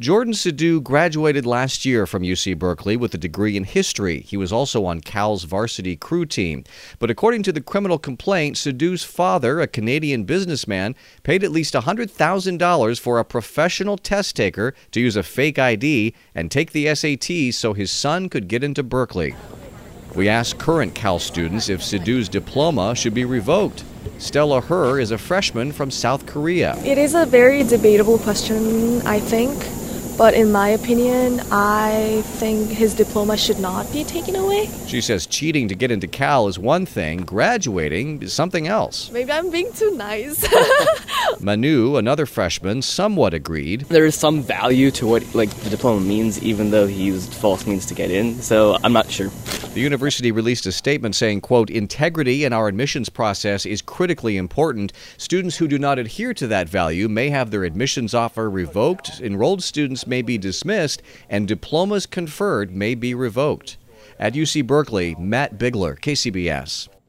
Jordan Sidhu graduated last year from UC Berkeley with a degree in history. He was also on Cal's varsity crew team. But according to the criminal complaint, Sidhu's father, a Canadian businessman, paid at least $100,000 for a professional test taker to use a fake ID and take the SATs so his son could get into Berkeley. We asked current Cal students if Sidhu's diploma should be revoked. Stella Her is a freshman from South Korea. It is a very debatable question, I think. But in my opinion, I think his diploma should not be taken away. She says cheating to get into Cal is one thing, graduating is something else. Maybe I'm being too nice. Manu, another freshman, somewhat agreed. There is some value to what the diploma means, even though he used false means to get in, so I'm not sure. The university released a statement saying, quote, integrity in our admissions process is critically important. Students who do not adhere to that value may have their admissions offer revoked, enrolled students may be dismissed, and diplomas conferred may be revoked. At UC Berkeley, Matt Bigler, KCBS.